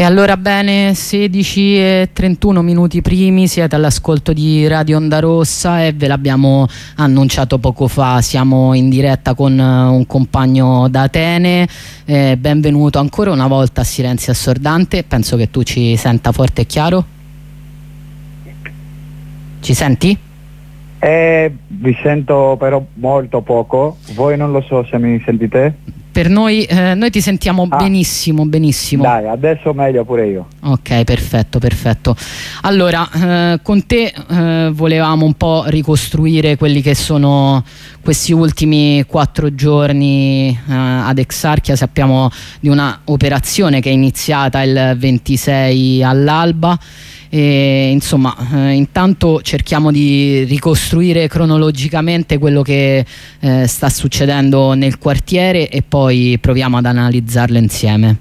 E allora bene, 16:31 primi, siete all'ascolto di Radio Onda Rossa e ve l'abbiamo annunciato poco fa, siamo in diretta con un compagno da Atene. Benvenuto ancora una volta a Silenzio Assordante, penso che tu ci senta forte e chiaro. Ci senti? Vi sento però molto poco, voi non lo so se mi sentite. Per noi ti sentiamo benissimo, benissimo. Dai, adesso meglio pure io. Ok, perfetto, perfetto. Allora, con te volevamo un po' ricostruire quelli che sono questi ultimi 4 giorni ad Exarchia. Sappiamo di una operazione che è iniziata il 26 all'alba. E, insomma, intanto cerchiamo di ricostruire cronologicamente quello che sta succedendo nel quartiere e poi proviamo ad analizzarlo insieme.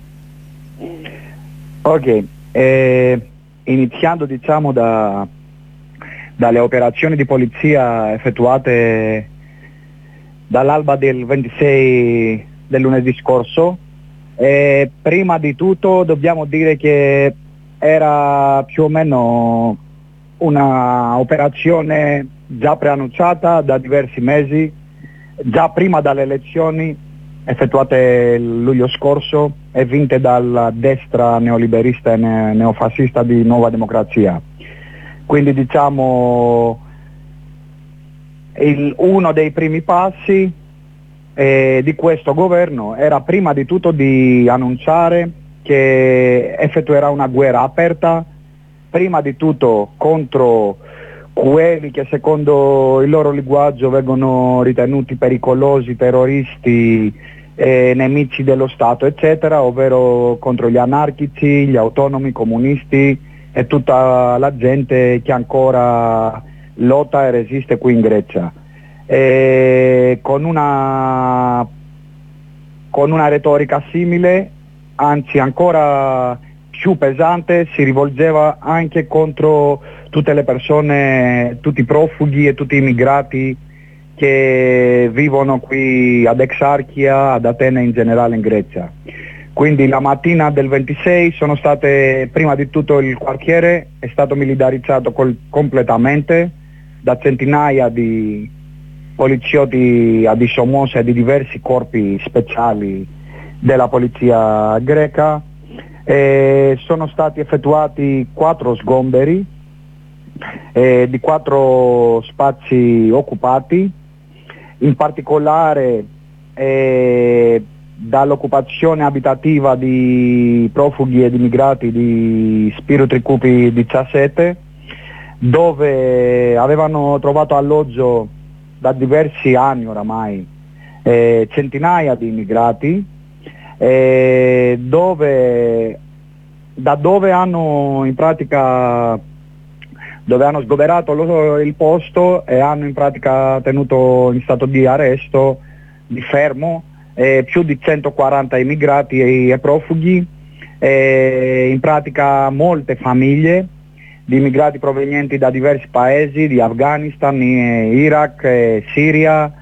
Ok, iniziando diciamo dalle operazioni di polizia effettuate dall'alba del 26 del lunedì scorso. Prima di tutto dobbiamo dire che era più o meno una operazione già preannunciata da diversi mesi, già prima dalle elezioni effettuate il luglio scorso e vinte dalla destra neoliberista e neofascista di Nuova Democrazia. Quindi diciamo uno dei primi passi di questo governo era prima di tutto di annunciare che effettuerà una guerra aperta, prima di tutto contro quelli che secondo il loro linguaggio vengono ritenuti pericolosi, terroristi, nemici dello Stato, eccetera, ovvero contro gli anarchici, gli autonomi, i comunisti e tutta la gente che ancora lotta e resiste qui in Grecia. Con una retorica simile, anzi ancora più pesante, si rivolgeva anche contro tutte le persone, tutti i profughi e tutti i immigrati che vivono qui ad Exarchia, ad Atene in generale in Grecia. Quindi la mattina del 26 sono state, prima di tutto il quartiere è stato militarizzato completamente da centinaia di poliziotti ad Isomos e di diversi corpi speciali della polizia greca. Sono stati effettuati 4 sgomberi di 4 spazi occupati, in particolare dall'occupazione abitativa di profughi ed immigrati di Spirou Trikoupi 17, dove avevano trovato alloggio da diversi anni oramai centinaia di immigrati, da dove hanno in pratica sgomerato il posto e hanno in pratica tenuto in stato di arresto, di fermo, più di 140 immigrati e profughi, in pratica molte famiglie di immigrati provenienti da diversi paesi, di Afghanistan, Iraq, Siria.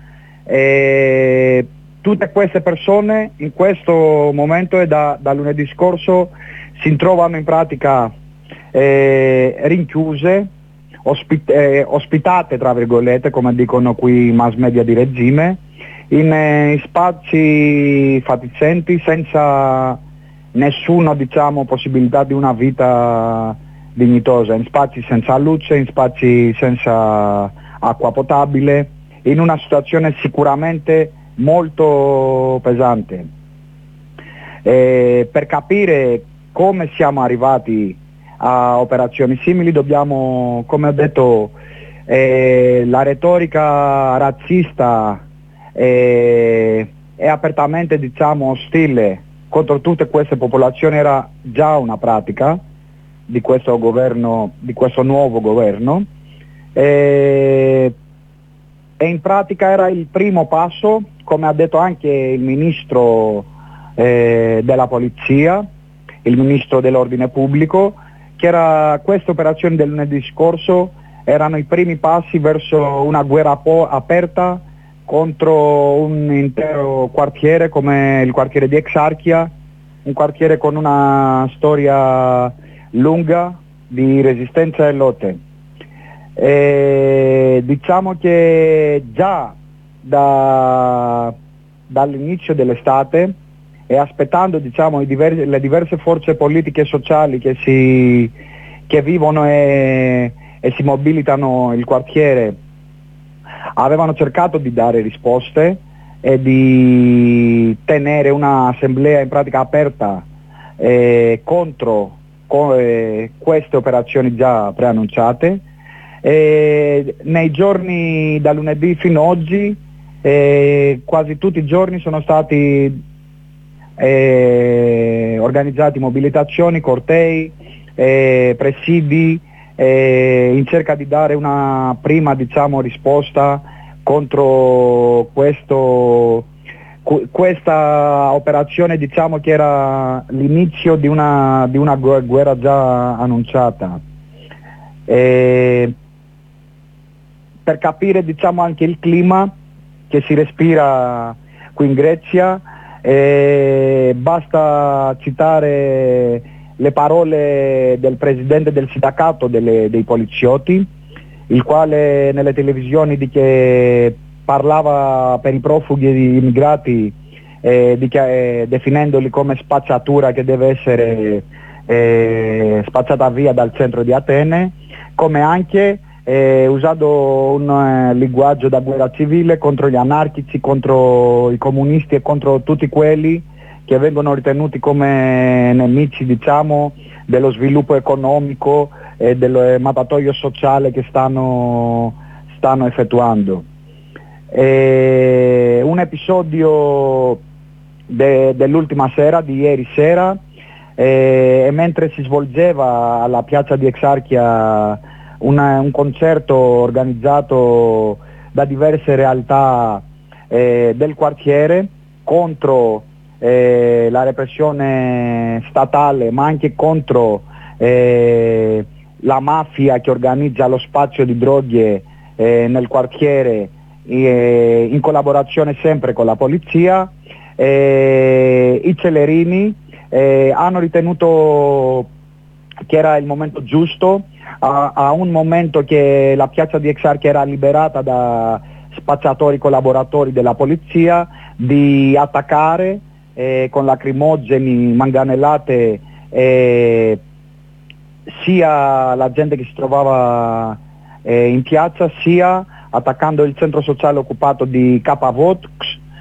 Tutte queste persone in questo momento e da lunedì scorso si trovano in pratica rinchiuse, ospitate tra virgolette, come dicono qui i mass media di regime, in spazi fatiscenti senza nessuna possibilità di una vita dignitosa, in spazi senza luce, in spazi senza acqua potabile, in una situazione sicuramente molto pesante. Per capire come siamo arrivati a operazioni simili dobbiamo, come ho detto, la retorica razzista e apertamente ostile contro tutte queste popolazioni era già una pratica di questo governo, di questo nuovo governo, e in pratica era il primo passo, come ha detto anche il ministro della polizia, il ministro dell'ordine pubblico, che era queste operazioni del lunedì scorso erano i primi passi verso una guerra aperta contro un intero quartiere come il quartiere di Exarchia, un quartiere con una storia lunga di resistenza e lotte. Diciamo che già dall'inizio dell'estate e aspettando, diciamo, le diverse forze politiche e sociali che vivono e si mobilitano il quartiere, avevano cercato di dare risposte e di tenere un'assemblea in pratica aperta contro queste operazioni già preannunciate. Nei giorni da lunedì fino ad oggi quasi tutti i giorni sono stati organizzati mobilitazioni, cortei, presidi in cerca di dare una prima, diciamo, risposta contro questa operazione, diciamo, che era l'inizio di una guerra già annunciata. Per capire, diciamo, anche il clima che si respira qui in Grecia, basta citare le parole del presidente del sindacato dei poliziotti, il quale nelle televisioni parlava per i profughi e gli immigrati, definendoli come spazzatura che deve essere spacciata via dal centro di Atene, come anche usando un linguaggio da guerra civile contro gli anarchici, contro i comunisti e contro tutti quelli che vengono ritenuti come nemici, diciamo, dello sviluppo economico e del mattatoio sociale che stanno effettuando. Un episodio dell'ultima sera, di ieri sera, e mentre si svolgeva alla piazza di Exarchia un concerto organizzato da diverse realtà del quartiere contro la repressione statale, ma anche contro la mafia che organizza lo spazio di droghe nel quartiere, in collaborazione sempre con la polizia, i Celerini hanno ritenuto che era il momento giusto, a un momento che la piazza di Exarchia era liberata da spacciatori collaboratori della polizia, di attaccare con lacrimogeni, manganellate sia la gente che si trovava in piazza, sia attaccando il centro sociale occupato di Kapavox,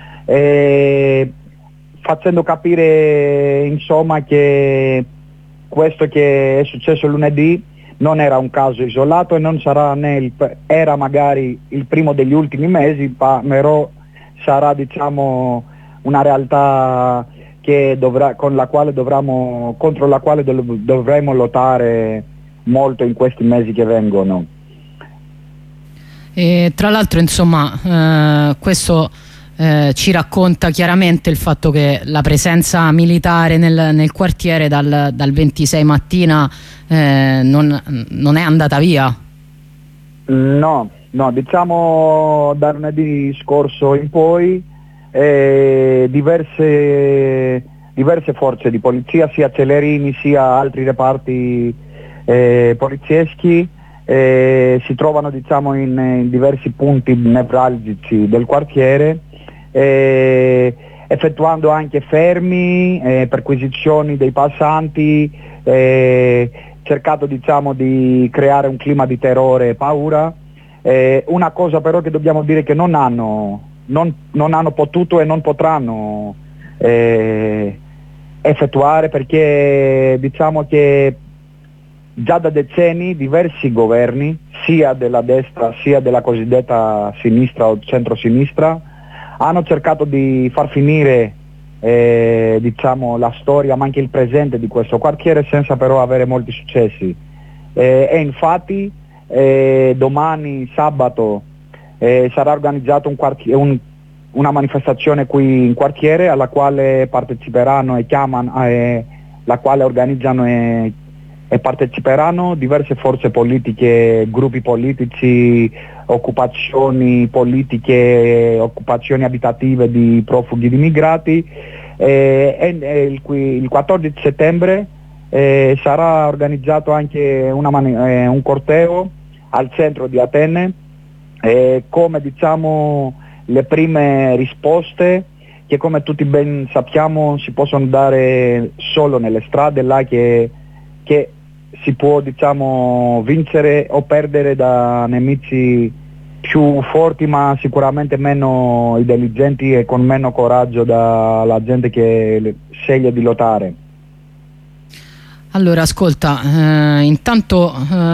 facendo capire, insomma, che questo che è successo lunedì non era un caso isolato e non sarà era magari il primo degli ultimi mesi, però sarà, diciamo, una realtà contro la quale dovremo lottare molto in questi mesi che vengono. E tra l'altro, insomma, questo ci racconta chiaramente il fatto che la presenza militare nel quartiere dal 26 mattina non è andata via. No, diciamo da lunedì scorso in poi diverse forze di polizia, sia Celerini sia altri reparti polizieschi, si trovano, diciamo, in diversi punti nevralgici del quartiere, effettuando anche fermi, perquisizioni dei passanti, cercato, diciamo, di creare un clima di terrore e paura. Una cosa però che dobbiamo dire che non hanno potuto e non potranno effettuare, perché diciamo che già da decenni diversi governi, sia della destra sia della cosiddetta sinistra o centrosinistra, hanno cercato di far finire diciamo, la storia ma anche il presente di questo quartiere, senza però avere molti successi. E infatti domani sabato sarà organizzata una manifestazione qui in quartiere, alla quale parteciperanno la quale organizzano e parteciperanno diverse forze politiche, gruppi politici, occupazioni politiche, occupazioni abitative di profughi, di immigrati, Il 14 settembre sarà organizzato anche un corteo al centro di Atene, come diciamo le prime risposte che, come tutti ben sappiamo, si possono dare solo nelle strade, là che si può diciamo vincere o perdere da nemici più forti, ma sicuramente meno intelligenti e con meno coraggio dalla gente che sceglie di lottare. Allora, ascolta, intanto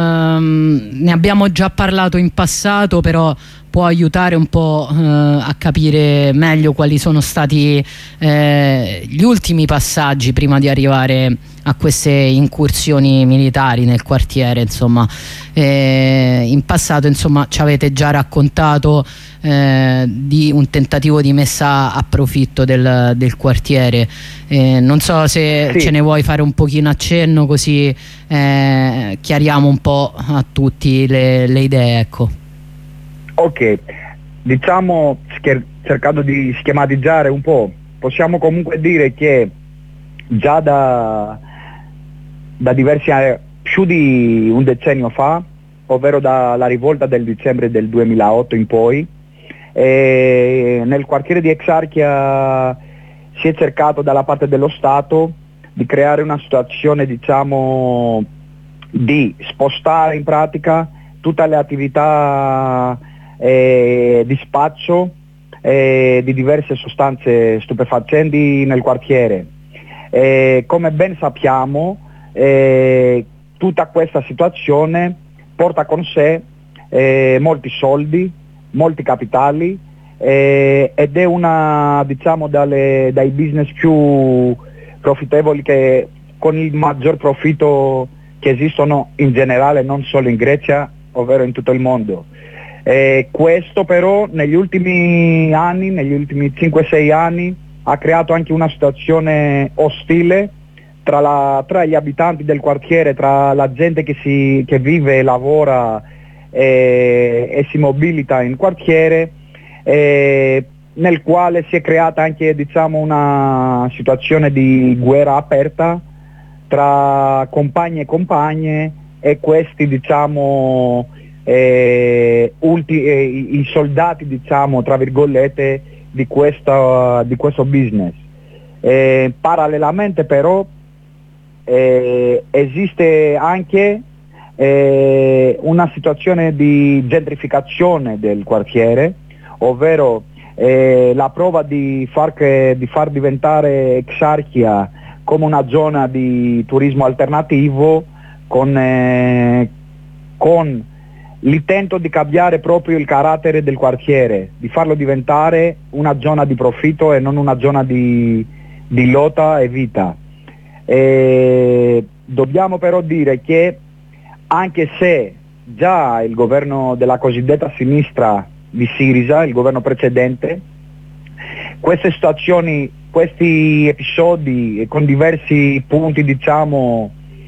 ne abbiamo già parlato in passato, però può aiutare un po' a capire meglio quali sono stati gli ultimi passaggi prima di arrivare a queste incursioni militari nel quartiere. Insomma, in passato insomma ci avete già raccontato di un tentativo di messa a profitto del quartiere. Non so se sì, ce ne vuoi fare un pochino accenno, così chiariamo un po' a tutti le idee, ecco. Ok, diciamo cercando di schematizzare un po', possiamo comunque dire che già da diversi anni, più di un decennio fa, ovvero dalla rivolta del dicembre del 2008 in poi, nel quartiere di Exarchia si è cercato dalla parte dello Stato di creare una situazione diciamo di spostare in pratica tutte le attività di spaccio di diverse sostanze stupefacenti nel quartiere. Come ben sappiamo, tutta questa situazione porta con sé molti soldi, molti capitali, ed è una diciamo dai business più profittevoli, che con il maggior profitto che esistono in generale, non solo in Grecia, ovvero in tutto il mondo. Questo però negli ultimi anni, negli ultimi 5-6 anni, ha creato anche una situazione ostile tra gli abitanti del quartiere, tra la gente che vive e lavora e si mobilita in quartiere, nel quale si è creata anche diciamo una situazione di guerra aperta tra compagni e compagne, e questi diciamo i soldati diciamo tra virgolette di questo business. Parallelamente però esiste anche una situazione di gentrificazione del quartiere, ovvero la prova di far diventare Exarchia come una zona di turismo alternativo, con l'intento di cambiare proprio il carattere del quartiere, di farlo diventare una zona di profitto e non una zona di lotta e vita. Dobbiamo però dire che, anche se già il governo della cosiddetta sinistra di Sirisa, il governo precedente, queste situazioni, questi episodi con diversi punti diciamo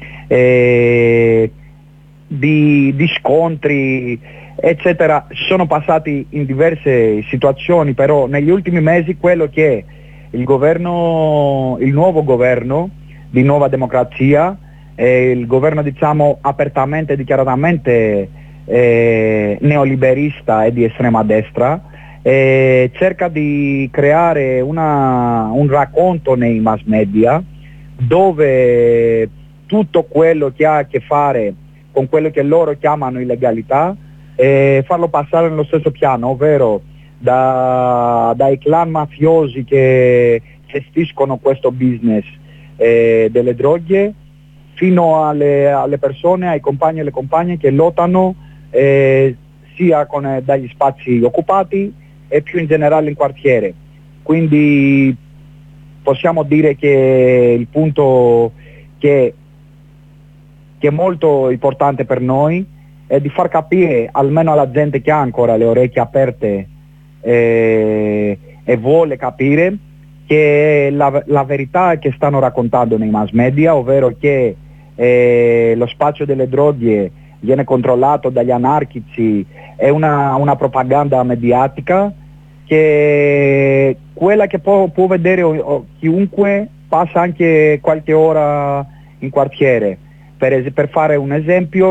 di scontri eccetera sono passati in diverse situazioni, però negli ultimi mesi quello che il nuovo governo di Nuova Democrazia, il governo diciamo apertamente e dichiaratamente neoliberista e di estrema destra, cerca di creare un racconto nei mass media dove tutto quello che ha a che fare con quello che loro chiamano illegalità, farlo passare nello stesso piano, ovvero dai clan mafiosi che gestiscono questo business delle droghe, fino alle persone, ai compagni e alle compagne che lottano sia dagli spazi occupati e più in generale in quartiere. Quindi possiamo dire che il punto che è molto importante per noi è di far capire almeno alla gente che ha ancora le orecchie aperte e vuole capire, che la verità che stanno raccontando nei mass media, ovvero che lo spaccio delle droghe viene controllato dagli anarchici, è una propaganda mediatica che quella che può vedere chiunque passa anche qualche ora in quartiere. Per fare un esempio,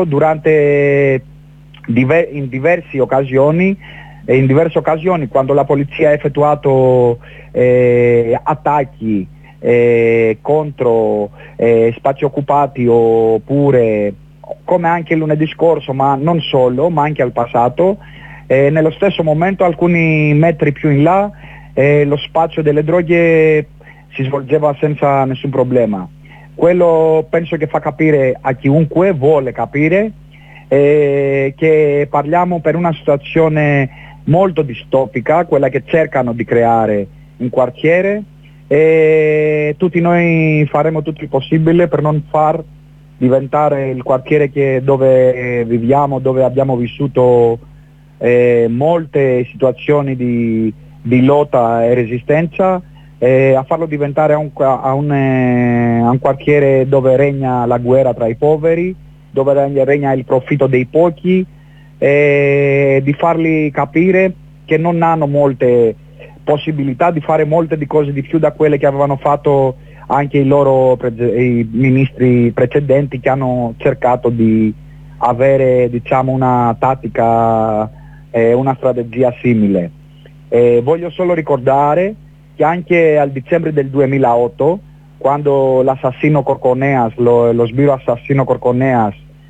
in diverse occasioni, quando la polizia ha effettuato attacchi contro spazi occupati, oppure come anche lunedì scorso, ma non solo, ma anche al passato, nello stesso momento, alcuni metri più in là, lo spazio delle droghe si svolgeva senza nessun problema. Quello penso che fa capire a chiunque vuole capire che parliamo per una situazione molto distopica, quella che cercano di creare in quartiere, e tutti noi faremo tutto il possibile per non far diventare il quartiere dove viviamo, dove abbiamo vissuto molte situazioni di lotta e resistenza, a farlo diventare un quartiere dove regna la guerra tra i poveri, dove regna il profitto dei pochi, di farli capire che non hanno molte possibilità di fare molte di cose di più da quelle che avevano fatto anche i ministri precedenti, che hanno cercato di avere, diciamo, una tattica e una strategia simile. Voglio solo ricordare che anche al dicembre del 2008, quando l'assassino Corconeas, lo sbirro assassino Corconeas,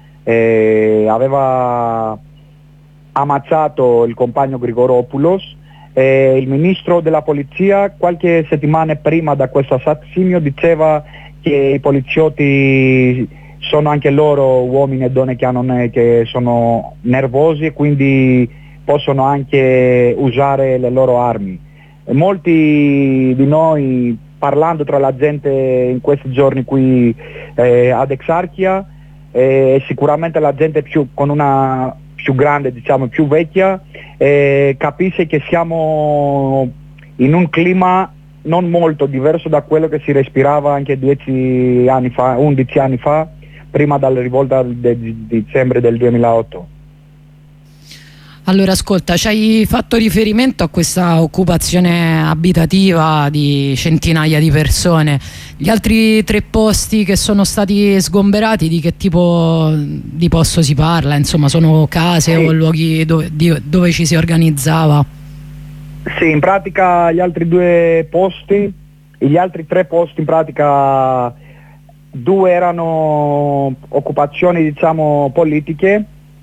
aveva ammazzato il compagno Grigoropoulos, il ministro della polizia qualche settimana prima da questo assassinio diceva che i poliziotti sono anche loro uomini e donne che sono nervosi e quindi possono anche usare le loro armi. E molti di noi, parlando tra la gente in questi giorni qui ad Exarchia, sicuramente la gente con una più grande, diciamo più vecchia, capisce che siamo in un clima non molto diverso da quello che si respirava anche 11 anni fa, prima della rivolta del dicembre del 2008. Allora ascolta, ci hai fatto riferimento a questa occupazione abitativa di centinaia di persone. Gli altri 3 posti che sono stati sgomberati, di che tipo di posto si parla? Insomma, sono case o luoghi dove ci si organizzava? Sì, in pratica gli altri 3 posti in pratica 2 erano occupazioni, diciamo, politiche,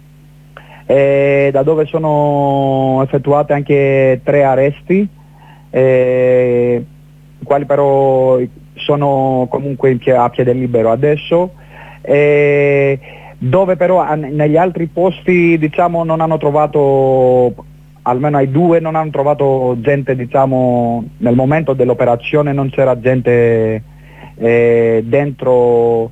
da dove sono effettuate anche 3 arresti, i quali però sono comunque a piede libero adesso, dove però negli altri posti, diciamo, non hanno trovato, almeno ai 2 non hanno trovato gente, diciamo, nel momento dell'operazione non c'era gente dentro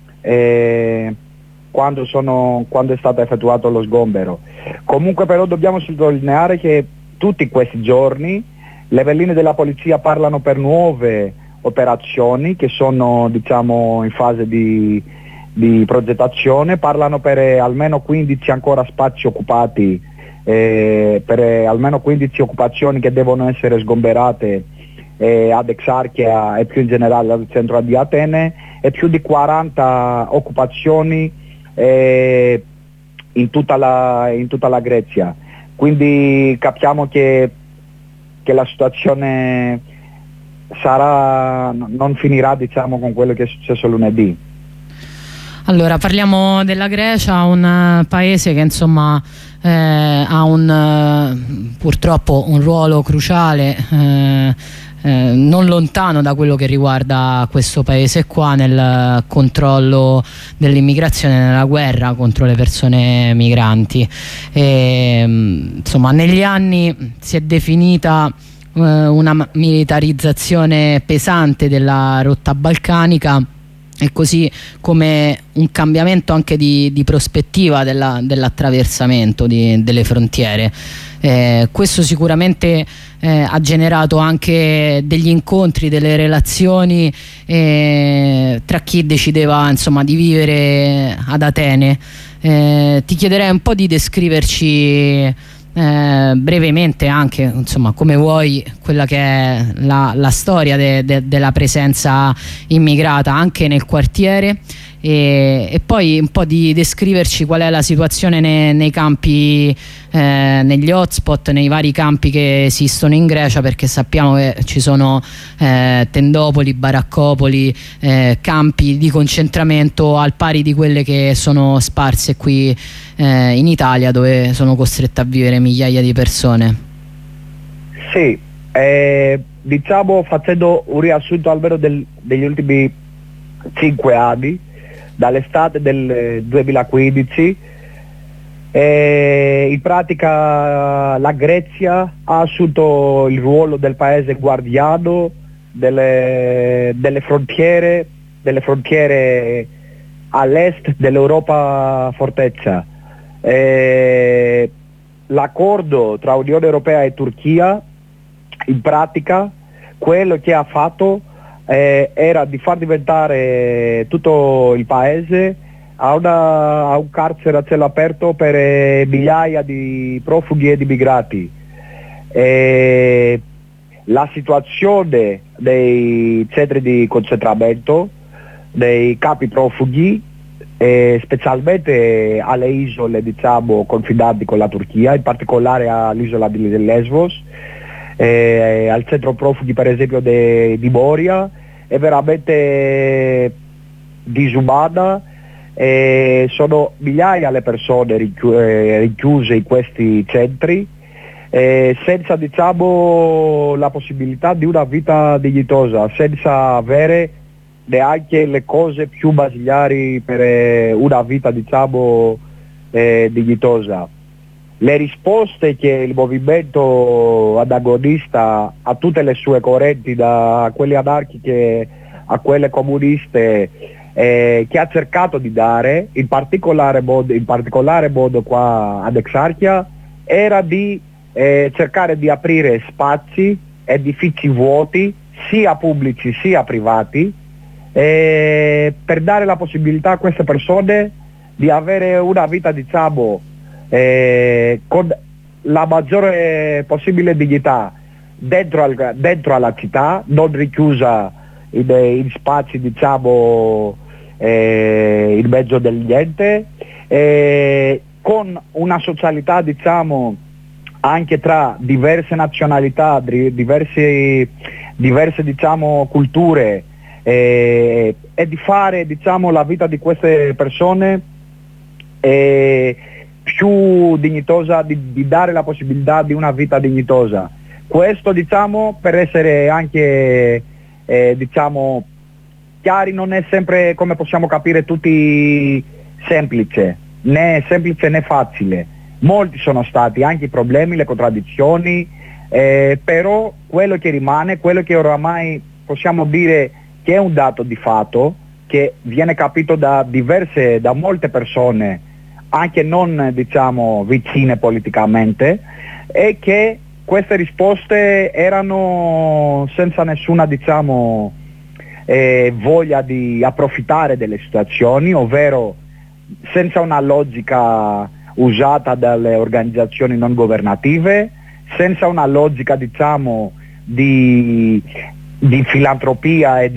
quando è stato effettuato lo sgombero. Comunque però dobbiamo sottolineare che tutti questi giorni le veline della polizia parlano per nuove operazioni che sono, diciamo, in fase di progettazione, parlano per almeno 15 ancora spazi occupati, per almeno 15 occupazioni che devono essere sgomberate ad Exarchia e più in generale al centro di Atene, e più di 40 occupazioni in tutta la Grecia. Quindi capiamo che la situazione non finirà, diciamo, con quello che è successo lunedì. Allora, parliamo della Grecia, un paese che insomma ha purtroppo un ruolo cruciale, non lontano da quello che riguarda questo paese qua nel controllo dell'immigrazione, nella guerra contro le persone migranti. Insomma, negli anni si è definita una militarizzazione pesante della rotta balcanica, e così come un cambiamento anche di prospettiva dell'attraversamento delle frontiere. Questo sicuramente ha generato anche degli incontri, delle relazioni tra chi decideva, insomma, di vivere ad Atene. Ti chiederei un po' di descriverci brevemente anche, insomma, come vuoi, quella che è la storia della presenza immigrata anche nel quartiere, e poi un po' di descriverci qual è la situazione nei campi, negli hotspot, nei vari campi che esistono in Grecia, perché sappiamo che ci sono tendopoli, baraccopoli, campi di concentramento al pari di quelle che sono sparse qui in Italia, dove sono costrette a vivere migliaia di persone. Sì, diciamo, facendo un riassunto almeno degli ultimi 5 anni, dall'estate del 2015, in pratica la Grecia ha assunto il ruolo del paese guardiano delle frontiere all'est dell'Europa fortezza. L'accordo tra Unione Europea e Turchia, in pratica, quello che ha fatto era di far diventare tutto il paese a un carcere a cielo aperto per migliaia di profughi ed immigrati. La situazione dei centri di concentramento, dei campi profughi, specialmente alle isole, diciamo, confinanti con la Turchia, in particolare all'isola di Lesbos, al centro profughi per esempio di Moria, è veramente disumana. Sono migliaia le persone rinchiuse in questi centri, senza, diciamo, la possibilità di una vita dignitosa, senza avere neanche le cose più basilari per una vita, diciamo, dignitosa. Le risposte che il movimento antagonista a tutte le sue correnti, da quelle anarchiche a quelle comuniste, che ha cercato di dare, in particolare modo qua ad Exarchia, era di cercare di aprire spazi, edifici vuoti, sia pubblici sia privati, per dare la possibilità a queste persone di avere una vita, diciamo, con la maggiore possibile dignità dentro alla città, non richiusa in spazi, diciamo, in mezzo del niente, con una socialità, diciamo, anche tra diverse nazionalità, diverse, diciamo, culture, e di fare, diciamo, la vita di queste persone più dignitosa, di dare la possibilità di una vita dignitosa. Questo, diciamo, per essere anche diciamo chiari, non è sempre, come possiamo capire tutti, semplice né facile. Molti sono stati anche i problemi, le contraddizioni, però quello che rimane, quello che oramai possiamo dire che è un dato di fatto, che viene capito da molte persone, anche non, diciamo, vicine politicamente, è che queste risposte erano senza nessuna, diciamo, voglia di approfittare delle situazioni, ovvero senza una logica usata dalle organizzazioni non governative, senza una logica, diciamo, di filantropia e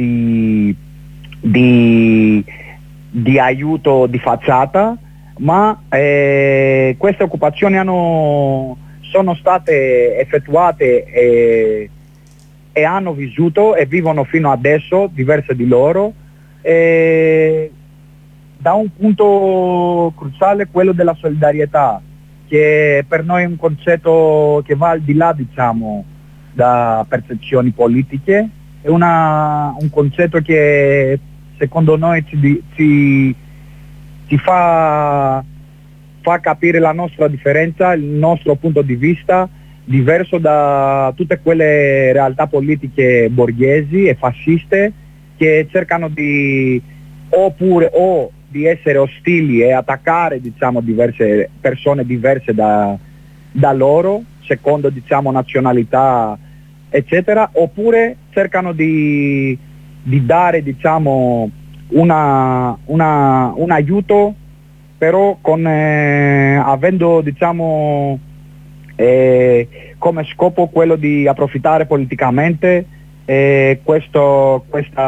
di aiuto di facciata, ma queste occupazioni sono state effettuate e hanno vissuto e vivono fino adesso, diverse di loro, da un punto cruciale, quello della solidarietà, che per noi è un concetto che va al di là, diciamo, da percezioni politiche, è un concetto che secondo noi ci fa capire la nostra differenza, il nostro punto di vista diverso da tutte quelle realtà politiche borghesi e fasciste che cercano di essere ostili e attaccare, diciamo, diverse persone diverse da loro, secondo, diciamo, nazionalità, eccetera, oppure cercano di dare, diciamo, un aiuto, però avendo, diciamo, come scopo quello di approfittare politicamente queste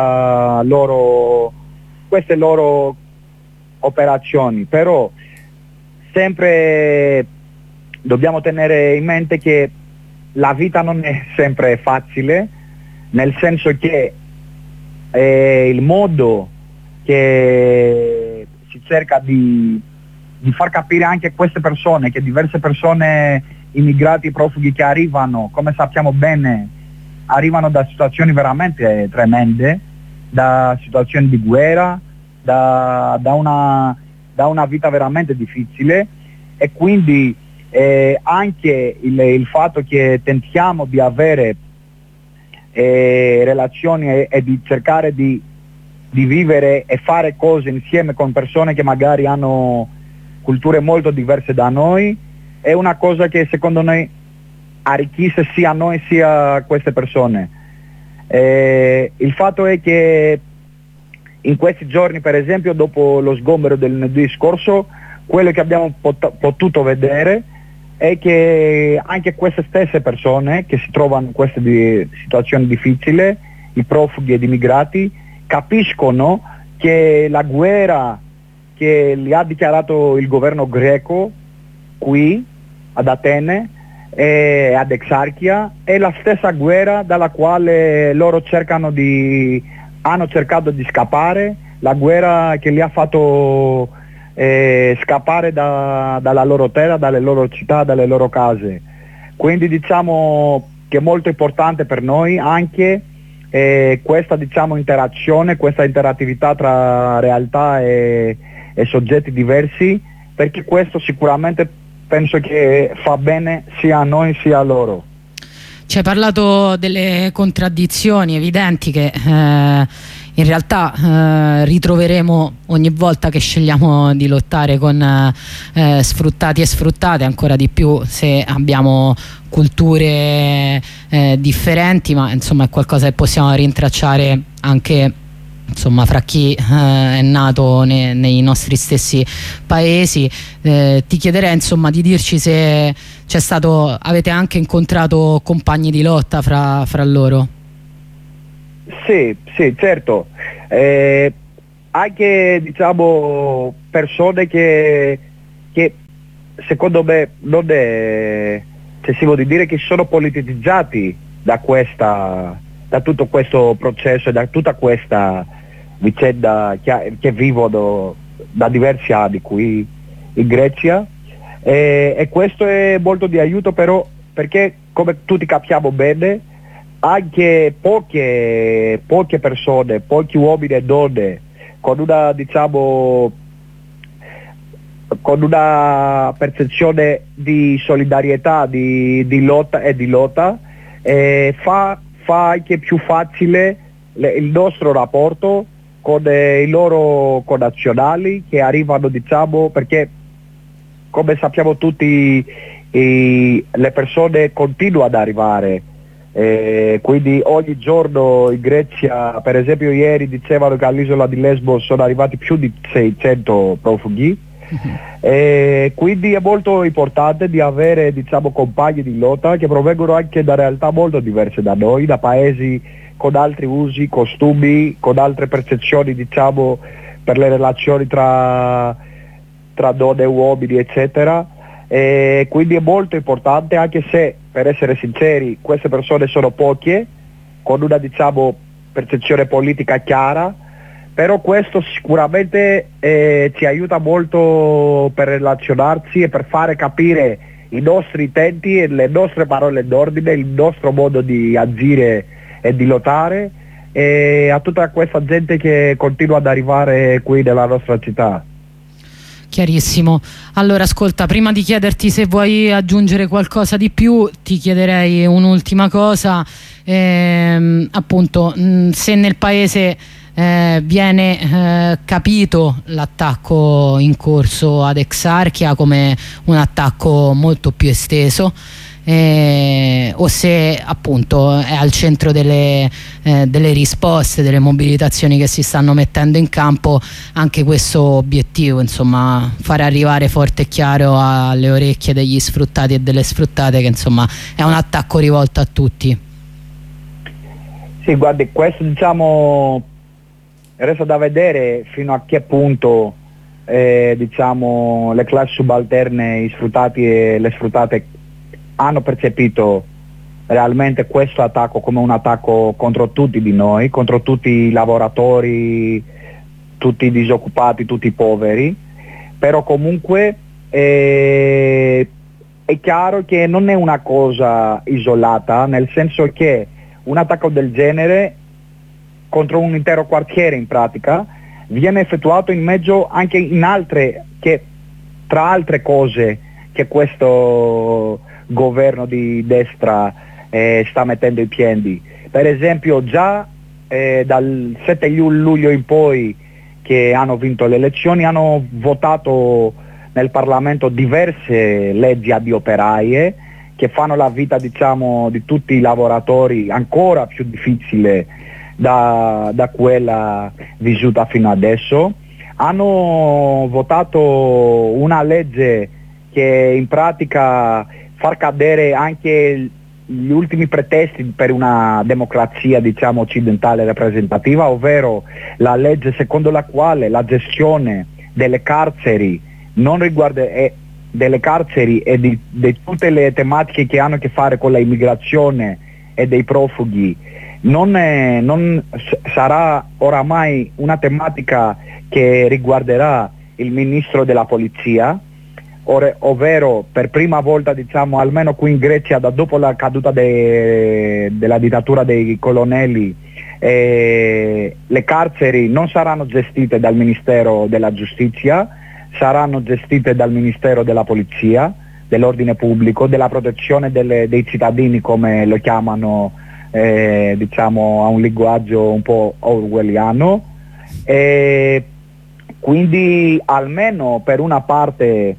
loro operazioni. Però sempre dobbiamo tenere in mente che la vita non è sempre facile, nel senso che il modo che si cerca di far capire anche a queste persone, che diverse persone, immigrati, profughi che arrivano, come sappiamo bene, arrivano da situazioni veramente tremende, da situazioni di guerra, da una vita veramente difficile, e quindi anche il fatto che tentiamo di avere relazioni e di cercare di vivere e fare cose insieme con persone che magari hanno culture molto diverse da noi, è una cosa che secondo noi arricchisce sia noi sia queste persone. Il fatto è che in questi giorni, per esempio, dopo lo sgombero del lunedì scorso, quello che abbiamo potuto vedere è che anche queste stesse persone che si trovano in queste situazioni difficili, i profughi ed immigrati, capiscono che la guerra che li ha dichiarato il governo greco qui ad Atene e ad Exarchia è la stessa guerra dalla quale loro hanno cercato di scappare, la guerra che li ha fatto scappare dalla loro terra, dalle loro città, dalle loro case. Quindi diciamo che è molto importante per noi anche questa interazione, questa interattività tra realtà e soggetti diversi, perché questo sicuramente penso che fa bene sia a noi sia a loro. Ci hai parlato delle contraddizioni evidenti che in realtà ritroveremo ogni volta che scegliamo di lottare con sfruttati e sfruttate, ancora di più se abbiamo culture differenti, ma insomma è qualcosa che possiamo rintracciare anche insomma fra chi è nato nei nostri stessi paesi. Ti chiederei insomma di dirci se avete anche incontrato compagni di lotta fra loro. Sì, certo, anche diciamo persone che secondo me non è eccessivo di dire che sono politicizzati da tutto questo processo e da tutta questa vicenda che vivono da diversi anni qui in Grecia, e questo è molto di aiuto, però, perché come tutti capiamo bene anche poche persone, pochi uomini e donne con una percezione di solidarietà, di lotta fa anche più facile il nostro rapporto con i loro connazionali che arrivano, perché come sappiamo tutti le persone continuano ad arrivare, quindi ogni giorno in Grecia, per esempio ieri dicevano che all'isola di Lesbos sono arrivati più di 600 profughi. Quindi è molto importante di avere compagni di lotta che provengono anche da realtà molto diverse da noi, da paesi con altri usi, costumi, con altre percezioni per le relazioni tra donne e uomini eccetera, quindi è molto importante, anche se per essere sinceri queste persone sono poche con una percezione politica chiara, però questo sicuramente ci aiuta molto per relazionarsi e per fare capire i nostri intenti e le nostre parole d'ordine, il nostro modo di agire e di lottare, e a tutta questa gente che continua ad arrivare qui nella nostra città. Chiarissimo. Allora ascolta, prima di chiederti se vuoi aggiungere qualcosa di più, ti chiederei un'ultima cosa, appunto se nel paese viene capito l'attacco in corso ad Exarchia come un attacco molto più esteso, o se appunto è al centro delle risposte, delle mobilitazioni che si stanno mettendo in campo anche questo obiettivo, insomma, fare arrivare forte e chiaro alle orecchie degli sfruttati e delle sfruttate che insomma è un attacco rivolto a tutti. Sì, guardi, questo diciamo resta da vedere fino a che punto diciamo le classi subalterne, i sfruttati e le sfruttate hanno percepito realmente questo attacco come un attacco contro tutti di noi, contro tutti i lavoratori, tutti i disoccupati, tutti i poveri, però comunque è chiaro che non è una cosa isolata, nel senso che un attacco del genere contro un intero quartiere in pratica viene effettuato in mezzo anche in altre, che tra altre cose che questo governo di destra sta mettendo in piedi. Per esempio già dal 7 luglio in poi che hanno vinto le elezioni hanno votato nel Parlamento diverse leggi antioperaie che fanno la vita diciamo di tutti i lavoratori ancora più difficile da quella vissuta fino adesso. Hanno votato una legge che in pratica fa cadere anche gli ultimi pretesti per una democrazia diciamo occidentale rappresentativa, ovvero la legge secondo la quale la gestione delle carceri non riguarda delle carceri e di tutte le tematiche che hanno a che fare con la immigrazione e dei profughi non sarà oramai una tematica che riguarderà il ministro della polizia, ovvero per prima volta diciamo almeno qui in Grecia dopo la caduta della dittatura dei colonnelli le carceri non saranno gestite dal Ministero della Giustizia, saranno gestite dal Ministero della Polizia, dell'ordine pubblico, della protezione dei cittadini come lo chiamano diciamo a un linguaggio un po' orwelliano, e quindi almeno per una parte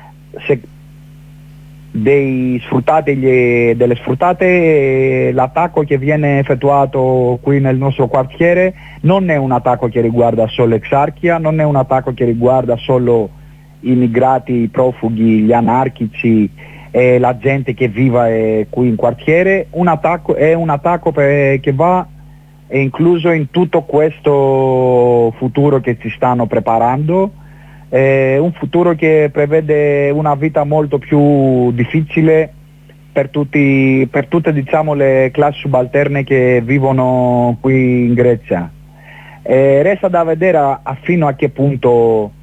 dei sfruttati e delle sfruttate l'attacco che viene effettuato qui nel nostro quartiere non è un attacco che riguarda solo Exarchia, non è un attacco che riguarda solo i immigrati, i profughi, gli anarchici e la gente che vive qui in quartiere. È un attacco che va incluso in tutto questo futuro che ci stanno preparando, un futuro che prevede una vita molto più difficile per tutte diciamo le classi subalterne che vivono qui in Grecia. Resta da vedere fino a che punto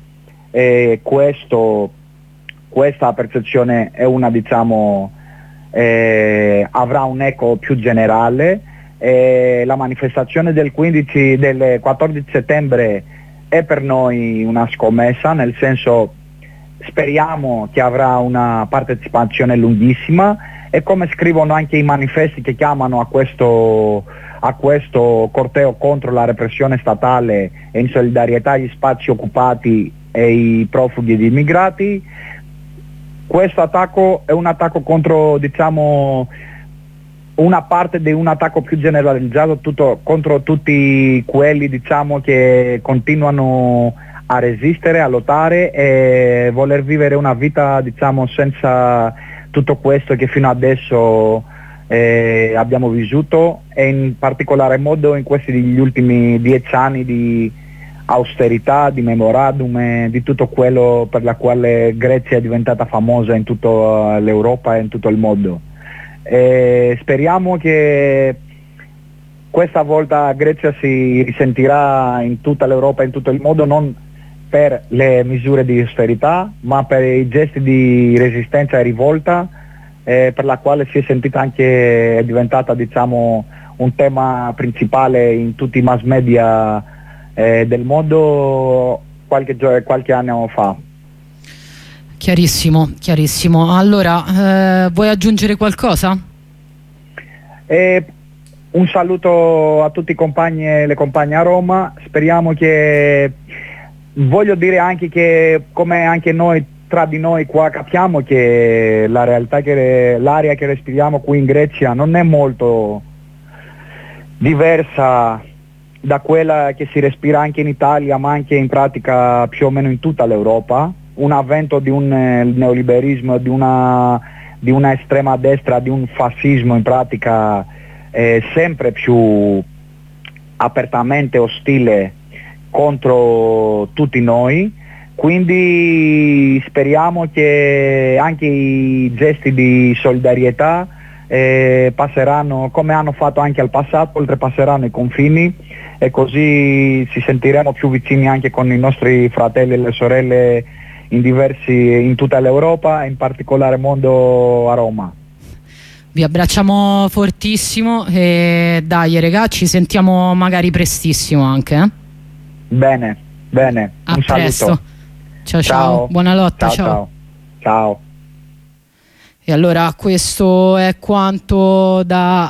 questa percezione è una diciamo avrà un eco più generale. La manifestazione del 14 settembre è per noi una scommessa, nel senso speriamo che avrà una partecipazione lunghissima e come scrivono anche i manifesti che chiamano a questo corteo contro la repressione statale e in solidarietà agli spazi occupati e i profughi ed immigrati, questo attacco è un attacco contro diciamo una parte di un attacco più generalizzato contro tutti quelli diciamo che continuano a resistere, a lottare e voler vivere una vita diciamo senza tutto questo che fino adesso abbiamo vissuto, e in particolare modo in questi gli ultimi 10 anni di austerità, di memorandum e di tutto quello per la quale Grecia è diventata famosa in tutta l'Europa e in tutto il mondo. Speriamo che questa volta Grecia si risentirà in tutta l'Europa e in tutto il mondo non per le misure di austerità ma per i gesti di resistenza e rivolta per la quale si è sentita anche, è diventata diciamo un tema principale in tutti i mass media del mondo qualche anno fa. Chiarissimo, chiarissimo. Allora, vuoi aggiungere qualcosa? Un saluto a tutti i compagni e le compagne a Roma, speriamo che, voglio dire anche che come anche noi tra di noi qua capiamo che la realtà, che l'aria che respiriamo qui in Grecia non è molto diversa da quella che si respira anche in Italia, ma anche in pratica più o meno in tutta l'Europa. Un avvento di un neoliberismo, di una estrema destra, di un fascismo in pratica sempre più apertamente ostile contro tutti noi, quindi speriamo che anche i gesti di solidarietà passeranno, come hanno fatto anche al passato, oltrepasseranno i confini, e così ci sentiremo più vicini anche con i nostri fratelli e le sorelle in tutta l'Europa, in particolare mondo a Roma. Vi abbracciamo fortissimo e dai regà, ci sentiamo magari prestissimo anche. Bene, a un presto. Saluto. Ciao, buona lotta, Ciao. E allora questo è quanto da